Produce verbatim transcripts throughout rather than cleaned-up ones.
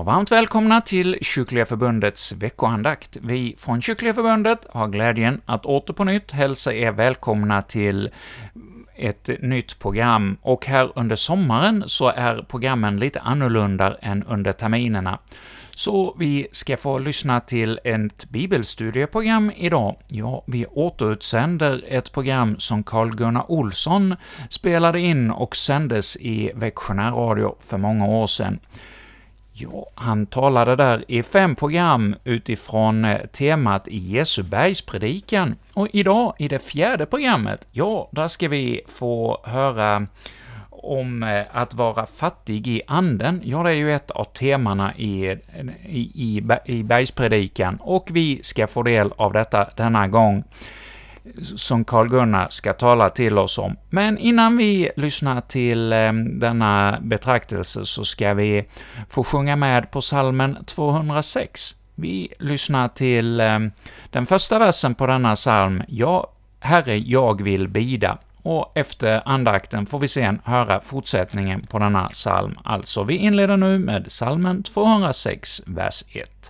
varmt välkomna till Kyrkliga Förbundets veckoandakt. Vi från Kyrkliga Förbundet har glädjen att åter på nytt hälsa er välkomna till ett nytt program, och här under sommaren så är programmen lite annorlunda än under terminerna. Så vi ska få lyssna till ett bibelstudieprogram idag. Ja, vi återutsänder ett program som Carl-Gunnar Olsson spelade in och sändes i Växjö Radio för många år sedan. Ja, han talade där i fem program utifrån temat i Jesu bergspredikan, och idag i det fjärde programmet, ja, där ska vi få höra om att vara fattig i anden. Ja, det är ju ett av temana i, i, i, i bergspredikan, och vi ska få del av detta denna gång, som Carl-Gunnar ska tala till oss om. Men innan vi lyssnar till eh, denna betraktelse så ska vi få sjunga med på psalmen tvåhundrasex. Vi lyssnar till eh, den första versen på denna psalm: Ja, Herre, jag vill bida. Och efter andakten får vi sen höra fortsättningen på denna psalm. Alltså, vi inleder nu med psalmen tvåhundrasex, vers ett.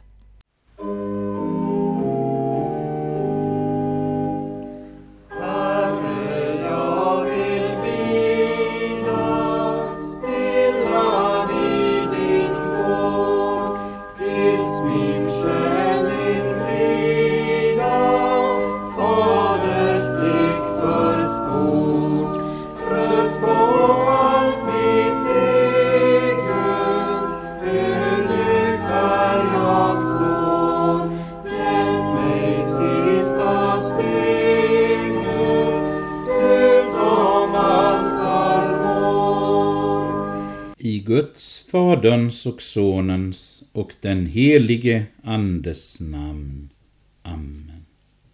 Guds, Faderns och Sonens och den helige Andes namn. Amen.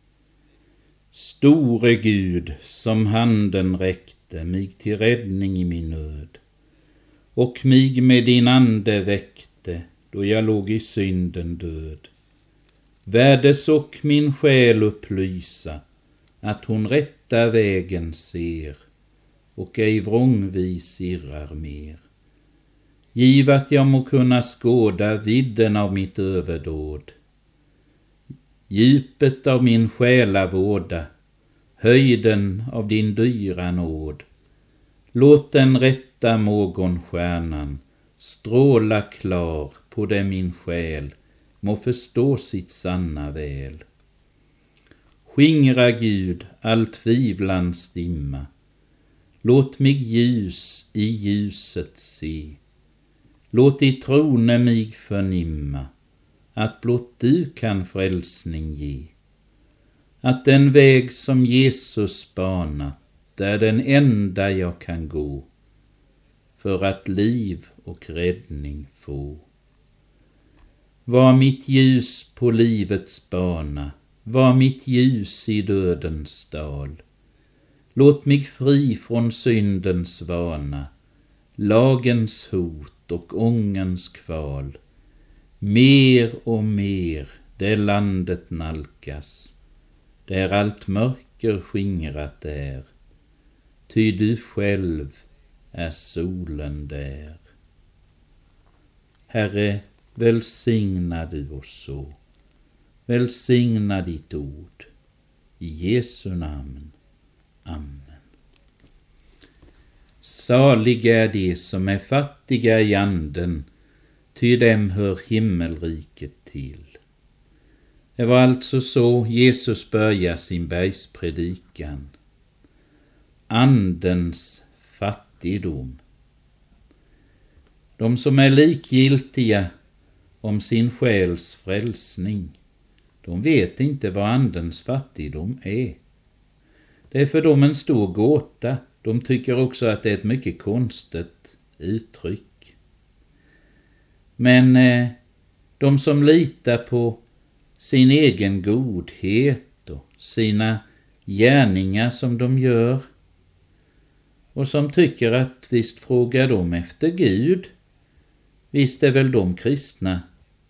Store Gud, som handen räckte mig till räddning i min nöd, och mig med din ande väckte då jag låg i synden död. Värdes och min själ upplysa att hon rätta vägen ser och ej vrångvis irrar mer. Giv att jag må kunna skåda vidden av mitt överdåd, djupet av min själavårda, höjden av din dyra nåd. Låt den rätta morgonstjärnan stråla klar på det min själ må förstå sitt sanna väl. Skingra Gud all tvivlans dimma, låt mig ljus i ljuset se. Låt i trone mig förnimma att blott du kan frälsning ge. Att den väg som Jesus banat är den enda jag kan gå för att liv och räddning få. Var mitt ljus på livets bana, var mitt ljus i dödens dal. Låt mig fri från syndens vana, lagens hot och ångens kval. Mer och mer det landet nalkas, där allt mörker skingrat är, ty du själv är solen där. Herre, välsigna du oss så, välsigna ditt ord, i Jesu namn. Amen. Saliga är de som är fattiga i anden, ty dem hör himmelriket till. Det var alltså så Jesus började sin bergspredikan. Andens fattigdom. De som är likgiltiga om sin själs frälsning, de vet inte vad andens fattigdom är. Det är för dem en stor gåta. De tycker också att det är ett mycket konstigt uttryck. Men eh, de som litar på sin egen godhet och sina gärningar som de gör, och som tycker att visst frågar de efter Gud, visst är väl de kristna,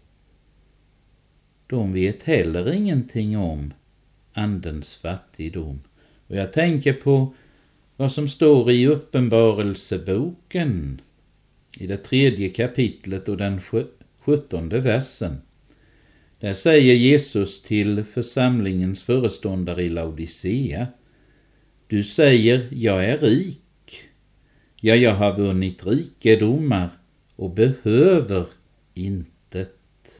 de vet heller ingenting om andens fattigdom. Och jag tänker på vad som står i Uppenbarelseboken i det tredje kapitlet och den sjuttonde versen. Där säger Jesus till församlingens föreståndare i Laodicea: Du säger, jag är rik. Ja, jag har vunnit rikedomar och behöver intet.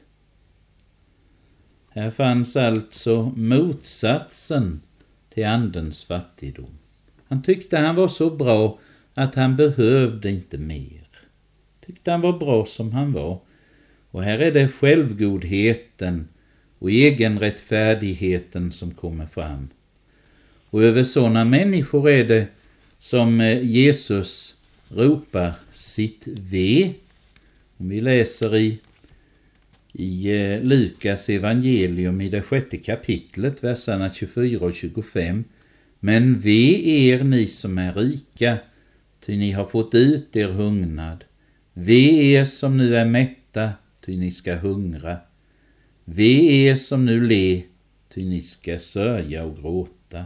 Här fanns alltså motsatsen till andens fattigdom. Han tyckte han var så bra att han behövde inte mer. Tyckte han var bra som han var. Och här är det självgodheten och egenrättfärdigheten som kommer fram. Och över sådana människor är det som Jesus ropar sitt ve. Om vi läser i, i Lukas evangelium i det sjätte kapitlet, verserna tjugofyra och tjugofem. Men ve er ni som är rika, ty ni har fått ut er hungnad. Ve er som nu är mätta, ty ni ska hungra. Ve er som nu le, ty ni ska sörja och gråta.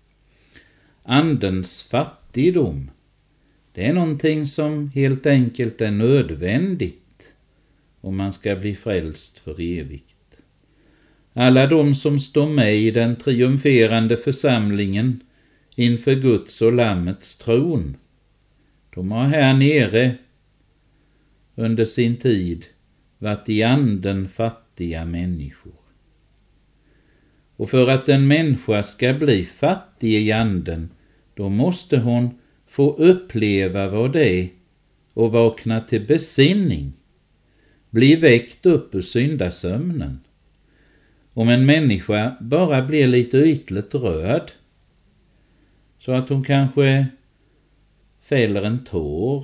Andens fattigdom, det är någonting som helt enkelt är nödvändigt om man ska bli frälst för evigt. Alla de som står med i den triumferande församlingen inför Guds och Lammets tron, de har här nere under sin tid varit i anden fattiga människor. Och för att en människa ska bli fattig i anden, då måste hon få uppleva vad det är och vakna till besinning, bli väckt upp ur syndasömnen. Om en människa bara blir lite ytligt röd, så att hon kanske fäller en tår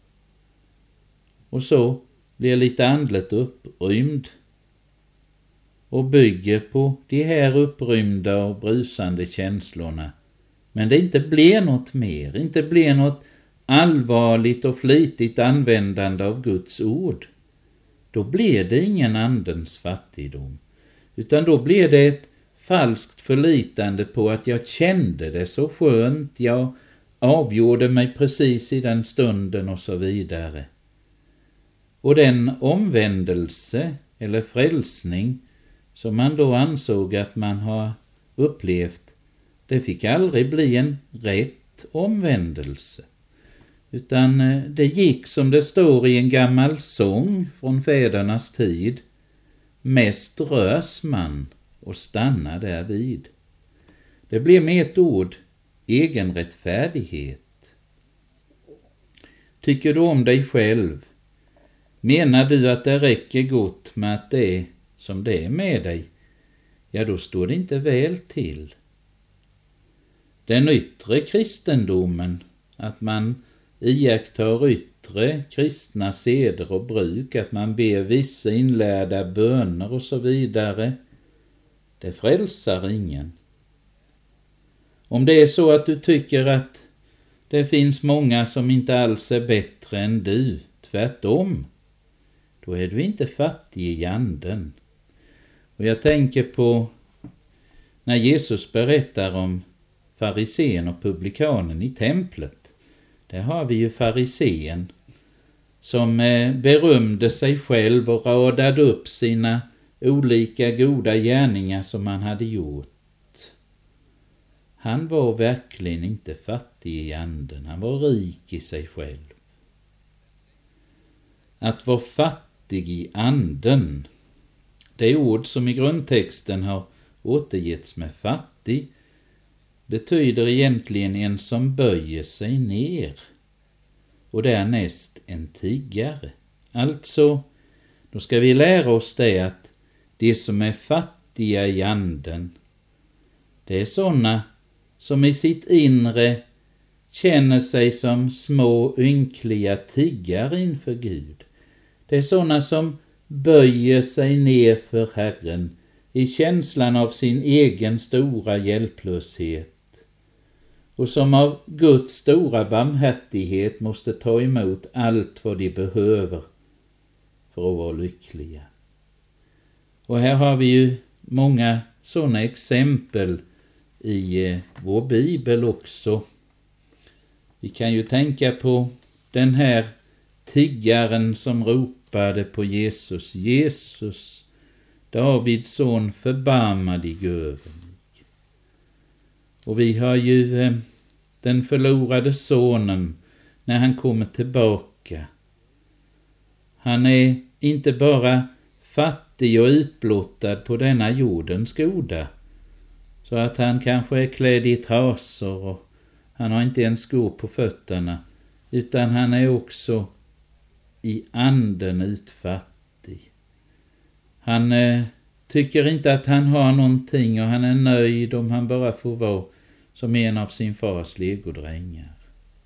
och så blir lite andligt upprymd och bygger på de här upprymda och brusande känslorna, men det inte blir något mer, inte blir något allvarligt och flitigt användande av Guds ord, då blir det ingen andens fattigdom, utan då blir det ett falskt förlitande på att jag kände det så skönt, jag avgjorde mig precis i den stunden och så vidare. Och den omvändelse eller frälsning som man då ansåg att man har upplevt, det fick aldrig bli en rätt omvändelse. Utan det gick som det står i en gammal sång från fädernas tid: mest rös man och stannar därvid. Det blev med ett ord egenrättfärdighet. Tycker du om dig själv? Menar du att det räcker gott med att det är som det är med dig? Ja, då står det inte väl till. Den yttre kristendomen, att man iakttar yttre kristna seder och bruk, att man ber vissa inlärda böner och så vidare, det frälsar ingen. Om det är så att du tycker att det finns många som inte alls är bättre än du, tvärtom, då är du inte fattig i anden. Och jag tänker på när Jesus berättar om farisén och publikanen i templet. Där har vi ju farisén som berömde sig själv och radade upp sina olika goda gärningar som han hade gjort. Han var verkligen inte fattig i anden, han var rik i sig själv. Att vara fattig i anden, det ord som i grundtexten har återgetts med fattig, betyder egentligen en som böjer sig ner och därnäst en tiggare. Alltså, då ska vi lära oss det att de som är fattiga i anden, det är sådana som i sitt inre känner sig som små ynkliga tiggare inför Gud. Det är sådana som böjer sig ner för Herren i känslan av sin egen stora hjälplöshet och som av Guds stora barmhärtighet måste ta emot allt vad de behöver för att vara lyckliga. Och här har vi ju många sådana exempel i vår bibel också. Vi kan ju tänka på den här tiggaren som ropar ropade på Jesus: Jesus, Davids son, förbarma dig över mig. Och vi har ju eh, den förlorade sonen när han kommer tillbaka. Han är inte bara fattig och utblottad på denna jordens goda, så att han kanske är klädd i trasor och han har inte ens skor på fötterna, utan han är också i anden utfattig. Han eh, tycker inte att han har någonting och han är nöjd om han bara får vara som en av sin fars legodrängar.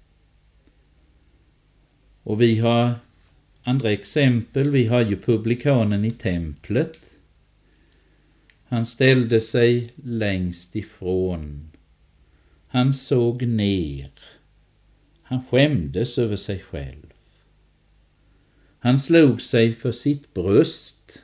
Och vi har andra exempel. Vi har ju publikanen i templet. Han ställde sig längst ifrån. Han såg ner. Han skämdes över sig själv. Han slog sig för sitt bröst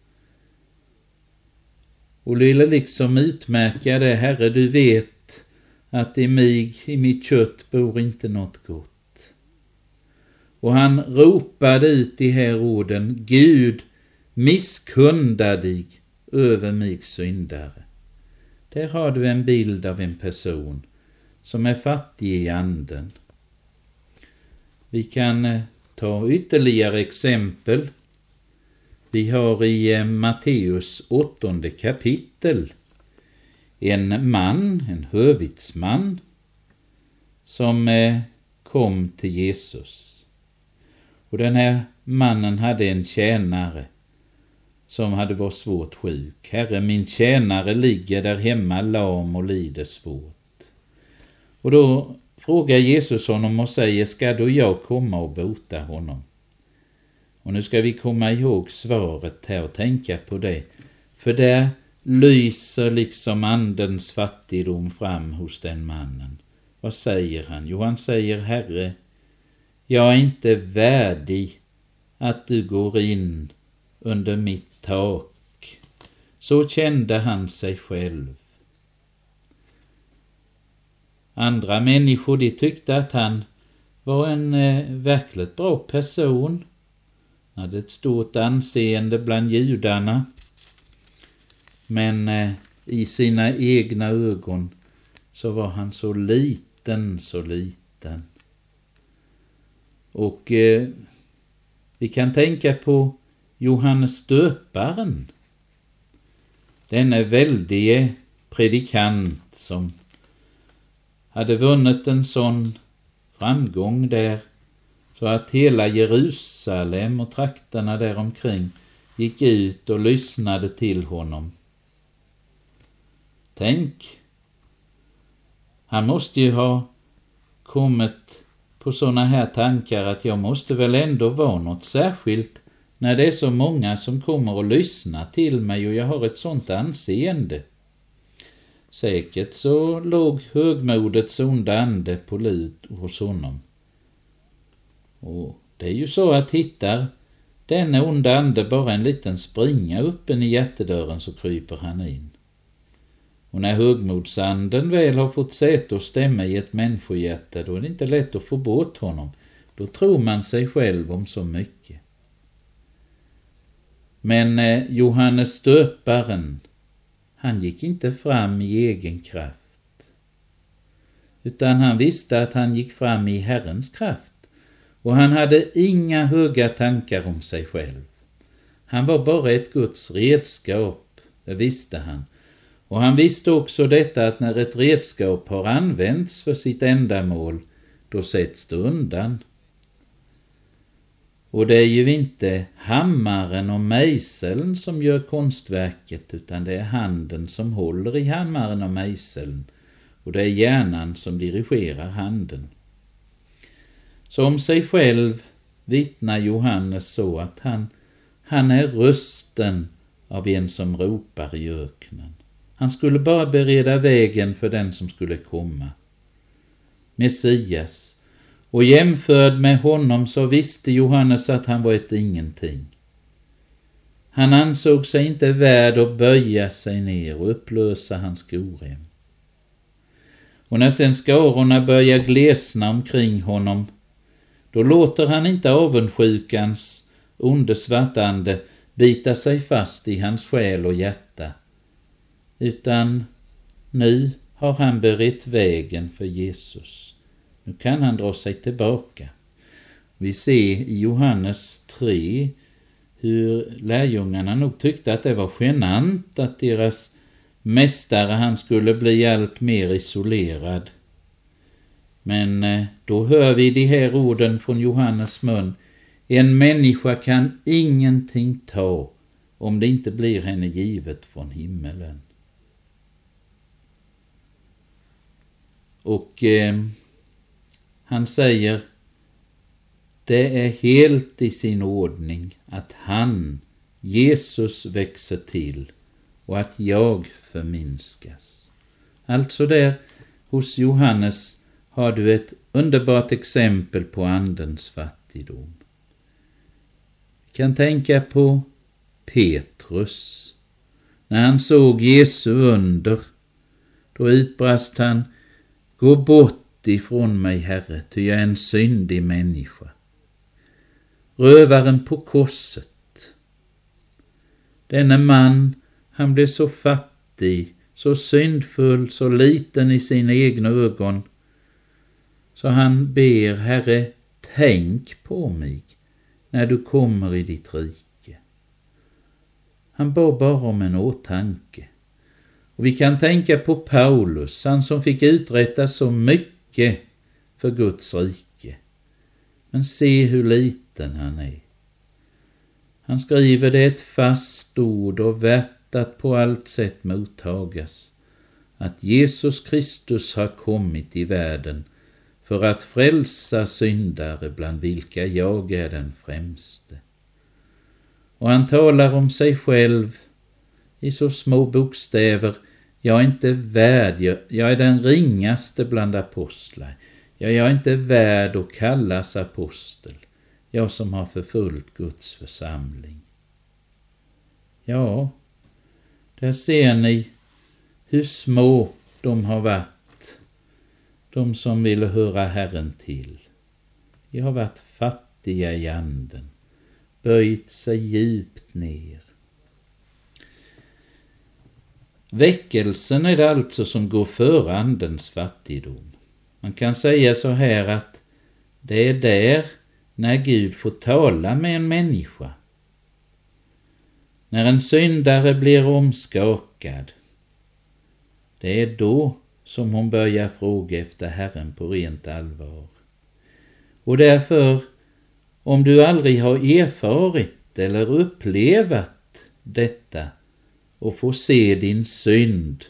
och ville liksom utmärka det: Herre, du vet att i mig, i mitt kött, bor inte något gott. Och han ropade ut de här orden: Gud, misskunda dig över mig syndare. Där har du en bild av en person som är fattig i anden. Vi kan ta ytterligare exempel. Vi har i Matteus åttonde kapitel en man, en hövitsman, som kom till Jesus. Och den här mannen hade en tjänare som hade varit svårt sjuk. Herre, min tjänare ligger där hemma lam och lider svårt. Och då frågar Jesus honom och säger: ska då jag komma och bota honom? Och nu ska vi komma ihåg svaret här och tänka på det. För där lyser liksom andens fattigdom fram hos den mannen. Vad säger han? Jo, han säger: Herre, jag är inte värdig att du går in under mitt tak. Så kände han sig själv. Andra människor, de tyckte att han var en eh, verkligt bra person. Han hade ett stort anseende bland judarna. Men eh, i sina egna ögon så var han så liten, så liten. Och eh, vi kan tänka på Johannes döparen. Denne väldige predikant som hade vunnit en sån framgång där så att hela Jerusalem och trakterna däromkring gick ut och lyssnade till honom. Tänk, han måste ju ha kommit på såna här tankar att jag måste väl ändå vara något särskilt när det är så många som kommer och lyssnar till mig och jag har ett sånt anseende. Säkert så låg högmodets onda ande på lud hos honom. Och det är ju så att hittar denna onda ande bara en liten springa uppen i hjärtedörren så kryper han in. Och när högmodsanden väl har fått säte och stämma i ett människohjärta, då är det inte lätt att få bort honom. Då tror man sig själv om så mycket. Men eh, Johannes döparen, han gick inte fram i egen kraft. Utan han visste att han gick fram i Herrens kraft. Och han hade inga höga tankar om sig själv. Han var bara ett Guds redskap, det visste han. Och han visste också detta att när ett redskap har använts för sitt ändamål, då sätts det undan. Och det är ju inte hammaren och mejseln som gör konstverket, utan det är handen som håller i hammaren och mejseln. Och det är hjärnan som dirigerar handen. Så om sig själv vittnar Johannes så att han, han är rösten av en som ropar i öknen. Han skulle bara bereda vägen för den som skulle komma. Messias. Och jämförd med honom så visste Johannes att han var ett ingenting. Han ansåg sig inte värd att böja sig ner och upplösa hans skorem. Och när sen skarorna börjar glesna omkring honom, då låter han inte avundsjukans onde svartande bita sig fast i hans själ och hjärta, utan nu har han berett vägen för Jesus. Nu kan han dra sig tillbaka. Vi ser i Johannes tre hur lärjungarna nog tyckte att det var genant att deras mästare han skulle bli allt mer isolerad. Men då hör vi de här orden från Johannes mun: en människa kan ingenting ta om det inte blir henne givet från himmelen. Och eh, han säger, det är helt i sin ordning att han, Jesus, växer till och att jag förminskas. Alltså där hos Johannes har du ett underbart exempel på andens fattigdom. Vi kan tänka på Petrus. När han såg Jesu under, då utbrast han: gå bort ifrån mig, Herre, ty jag är en syndig människa. Rövaren på korset. Denne man, han blev så fattig, så syndfull, så liten i sina egna ögon, så han ber: Herre, tänk på mig när du kommer i ditt rike. Han bad bara om en åtanke. Och vi kan tänka på Paulus, han som fick uträtta så mycket för Guds rike. Men se hur liten han är. Han skriver: det är ett fast ord och värt att på allt sätt mottagas, att Jesus Kristus har kommit i världen för att frälsa syndare, bland vilka jag är den främste. Och han talar om sig själv i så små bokstäver: jag är inte värd, jag, jag är den ringaste bland apostlar. Jag, jag är inte värd att kallas apostel, jag som har förfulgt Guds församling. Ja, där ser ni hur små de har varit, de som ville höra Herren till. De har varit fattiga i anden, böjt sig djupt ner. Väckelsen är det alltså som går före andens fattigdom. Man kan säga så här att det är där när Gud får tala med en människa. När en syndare blir omskakad, det är då som hon börjar fråga efter Herren på rent allvar. Och därför, om du aldrig har erfarit eller upplevat detta och får se din synd,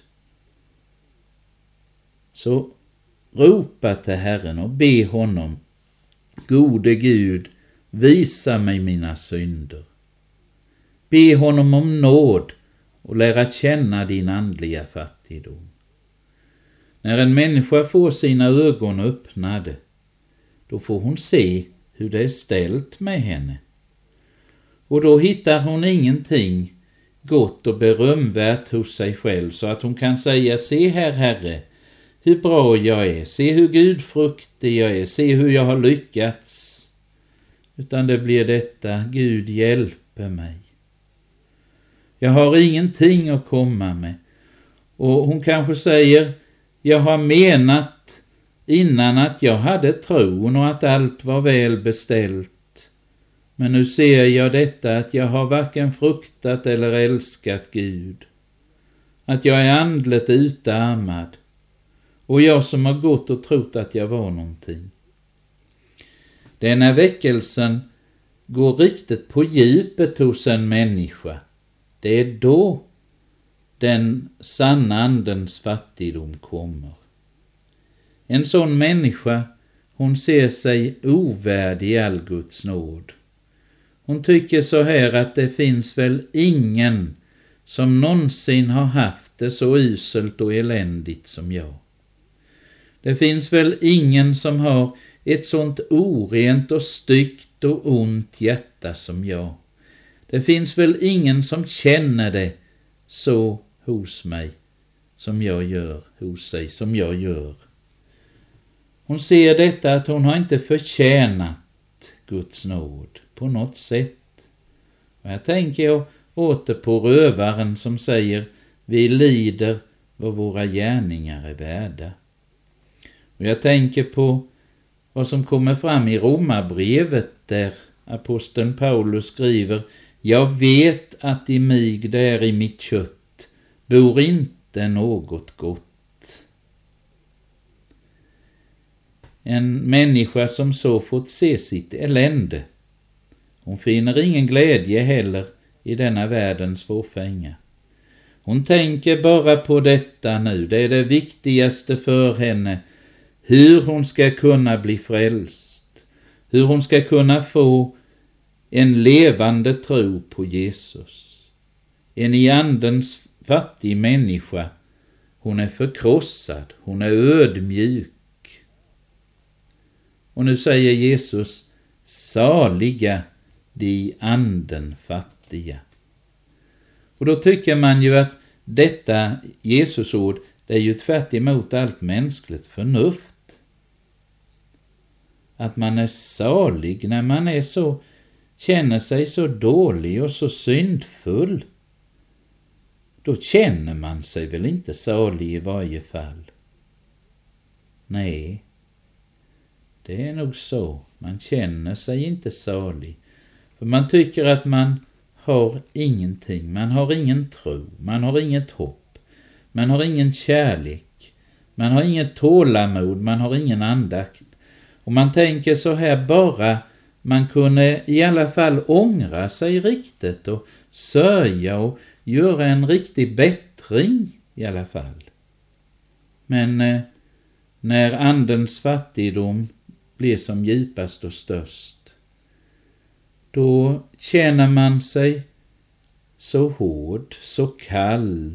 så ropa till Herren och be honom: gode Gud, visa mig mina synder. Be honom om nåd och lära känna din andliga fattigdom. När en människa får sina ögon öppnade, då får hon se hur det är ställt med henne. Och då hittar hon ingenting gott och berömvärt hos sig själv, så att hon kan säga: se här, Herre, hur bra jag är, se hur gudfruktig jag är, se hur jag har lyckats. Utan det blir detta: Gud, hjälper mig. Jag har ingenting att komma med. Och hon kanske säger: jag har menat innan att jag hade tron och att allt var väl beställt. Men nu ser jag detta, att jag har varken fruktat eller älskat Gud. Att jag är andligt utarmad. Och jag som har gått och trott att jag var någonting. Det är när väckelsen går riktigt på djupet hos en människa. Det är då den sanna andens fattigdom kommer. En sån människa, hon ser sig ovärdig all Guds nåd. Hon tycker så här att det finns väl ingen som någonsin har haft det så uselt och eländigt som jag. Det finns väl ingen som har ett sånt orent och styggt och ont hjärta som jag. Det finns väl ingen som känner det så hos mig som jag gör, hos sig som jag gör. Hon ser detta, att hon har inte förtjänat Guds nåd på något sätt. Och här tänker jag åter på rövaren som säger: vi lider vad våra gärningar är värda. Och jag tänker på vad som kommer fram i Romarbrevet, där aposteln Paulus skriver: jag vet att i mig, där i mitt kött, bor inte något gott. En människa som så fått se sitt elände, hon finner ingen glädje heller i denna världens fåfänga. Hon tänker bara på detta nu, det är det viktigaste för henne, hur hon ska kunna bli frälst, hur hon ska kunna få en levande tro på Jesus. En i andens fattig människa, hon är förkrossad, hon är ödmjuk. Och nu säger Jesus: saliga de anden fattiga. Och då tycker man ju att detta Jesusord, det är ju tvärt emot allt mänskligt förnuft. Att man är salig när man är så, känner sig så dålig och så syndfull. Då känner man sig väl inte salig i varje fall. Nej, det är nog så. Man känner sig inte salig. För man tycker att man har ingenting. Man har ingen tro. Man har inget hopp. Man har ingen kärlek. Man har inget tålamod. Man har ingen andakt. Och man tänker så här: bara man kunde i alla fall ångra sig riktigt och sörja och göra en riktig bättring i alla fall. Men eh, när andens fattigdom blir som djupast och störst, då känner man sig så hård, så kall.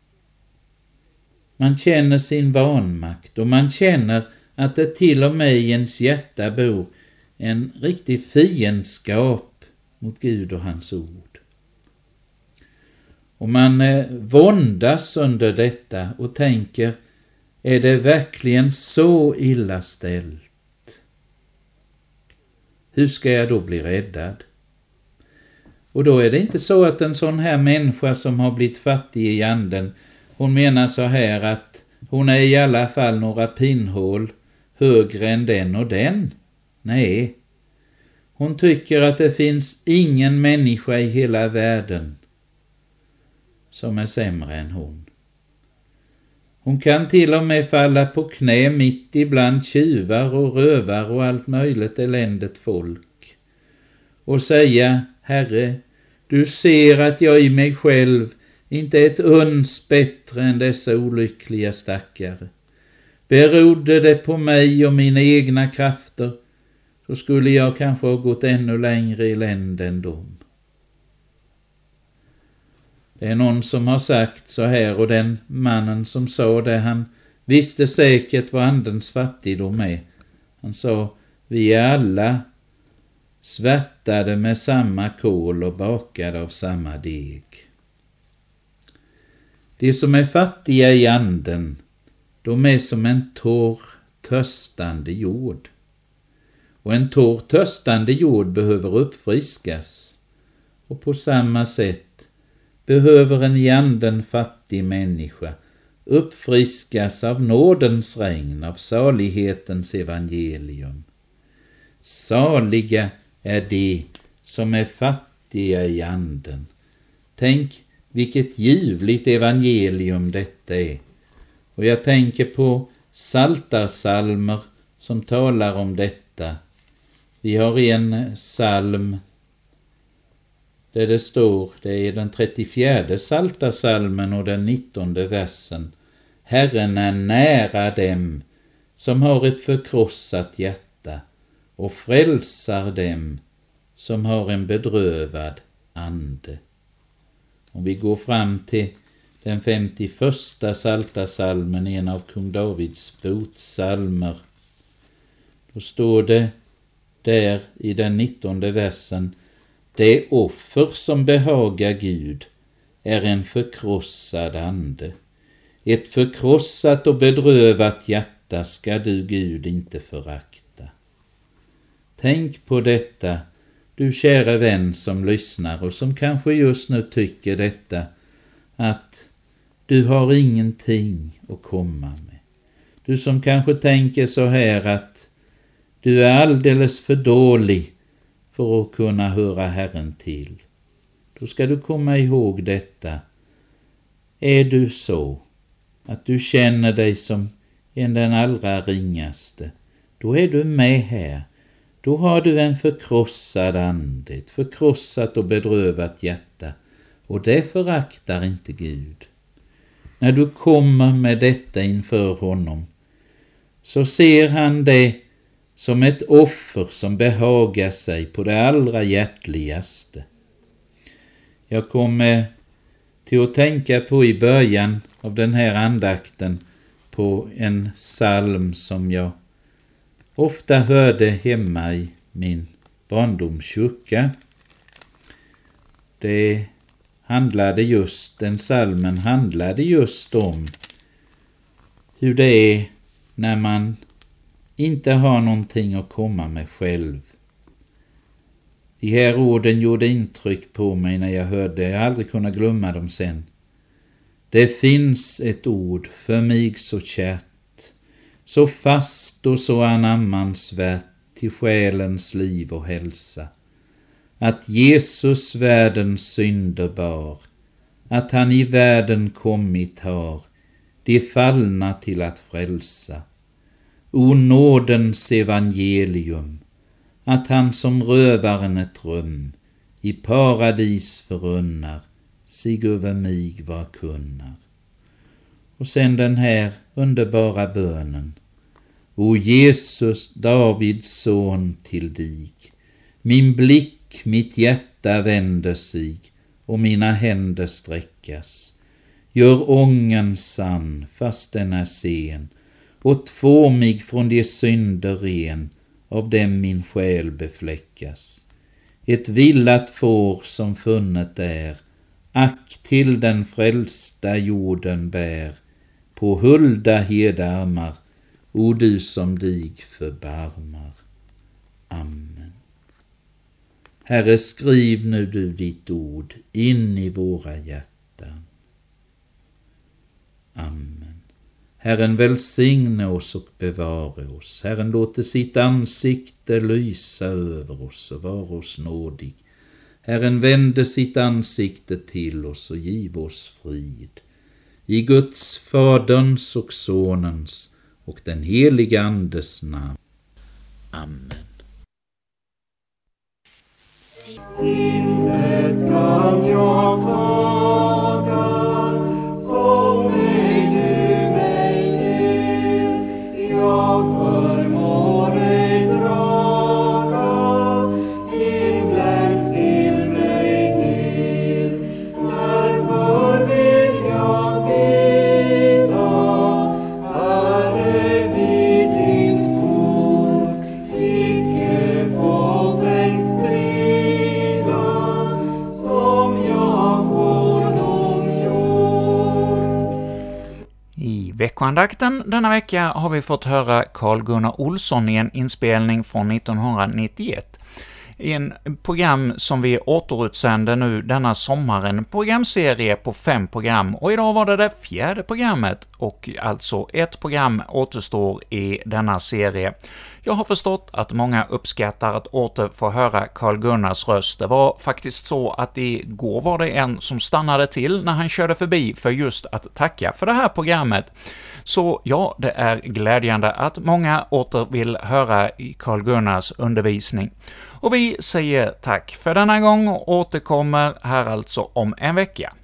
Man känner sin vanmakt och man känner att det till och med i ens hjärta bor en riktig fiendskap mot Gud och hans ord. Och man eh, våndas under detta och tänker: är det verkligen så illa ställt? Hur ska jag då bli räddad? Och då är det inte så att en sån här människa som har blivit fattig i anden, hon menar så här att hon är i alla fall några pinnhål högre än den och den. Nej, hon tycker att det finns ingen människa i hela världen som är sämre än hon. Hon kan till och med falla på knä mitt ibland tjuvar och rövar och allt möjligt eländigt folk och säga: Herre, du ser att jag i mig själv inte är ett uns bättre än dessa olyckliga stackare. Berodde det på mig och mina egna krafter, så skulle jag kanske ha gått ännu längre i elände än dem. Det är någon som har sagt så här, och den mannen som sa det, han visste säkert vad andens fattigdom är. Han sa: vi är alla svärtade med samma kol och bakade av samma deg. De som är fattiga i anden, de är som en torr, törstande jord. Och en torr, törstande jord behöver uppfriskas. Och på samma sätt behöver en i anden fattig människa uppfriskas av nådens regn, av salighetens evangelium. Saliga är de som är fattiga i anden. Tänk vilket ljuvligt evangelium detta är. Och jag tänker på psaltarpsalmer som talar om detta. Vi har en psalm där det står, det är den trettiofjärde psaltarpsalmen och den nittonde versen: Herren är nära dem som har ett förkrossat hjärta och frälsar dem som har en bedrövad ande. Om vi går fram till den femtioförsta psaltarpsalmen, en av kung Davids botsalmer, då står det där i den nittonde versen: det offer som behagar Gud är en förkrossad ande. Ett förkrossat och bedrövat hjärta ska du, Gud, inte förakta. Tänk på detta, du kära vän som lyssnar och som kanske just nu tycker detta, att du har ingenting att komma med. Du som kanske tänker så här att du är alldeles för dålig för att kunna höra Herren till. Då ska du komma ihåg detta. Är du så att du känner dig som en den allra ringaste, då är du med här. Då har du en förkrossad ande, ett förkrossat och bedrövat hjärta, och det föraktar inte Gud. När du kommer med detta inför honom, så ser han det som ett offer som behagar sig på det allra hjärtligaste. Jag kommer till att tänka på i början av den här andakten på en psalm som jag ofta hörde hemma i min barndomskyrka. Det handlade just, den psalmen handlade just om hur det är när man inte har någonting att komma med själv. De här orden gjorde intryck på mig när jag hörde, jag har aldrig kunnat glömma dem sen. Det finns ett ord för mig så kärt, så fast och så anammansvärt till själens liv och hälsa, att Jesus världens synder bar, att han i världen kommit har, de fallna till att frälsa. O nådens evangelium, att han som rövaren ett rum i paradis förunnar, sig över mig var kunnar. Och sen den här underbara bönen. O Jesus, Davids son till dig, min blick, mitt hjärta vänder sig och mina händer sträckas. Gör ången sann fast den är sen, och två mig från de synder ren, av dem min själ befläckas. Ett villat får som funnet är, ack till den frälsta jorden bär, på hulda hedarmar, o du som dig förbarmar. Amen. Herre, skriv nu du ditt ord in i våra hjärtan. Amen. Herren välsigne oss och bevare oss. Herren låter sitt ansikte lysa över oss och vara oss nådig. Herren vände sitt ansikte till oss och giv oss frid. I Guds, Faderns och Sonens och den heliga Andes namn. Amen. Intet kan jag taga, som ej du mig ger. Jag förmår ej draga himlen till mig ner. Därför vill jag bida, Herre, vid din port, icke fåfängt strida, som jag får dem gjort. I veckoandakten denna vecka har vi fått höra Carl Gunnar Olsson i en inspelning från nittonhundranittioett. I en program som vi återutsänder nu denna sommaren, en programserie på fem program, och idag var det det fjärde programmet, och alltså ett program återstår i denna serie. Jag har förstått att många uppskattar att åter få höra Carl Gunnars röst. Det var faktiskt så att igår var det en som stannade till när han körde förbi för just att tacka för det här programmet. Så ja, det är glädjande att många åter vill höra Carl Gunnars undervisning. Och vi säger tack för denna gång och återkommer här alltså om en vecka.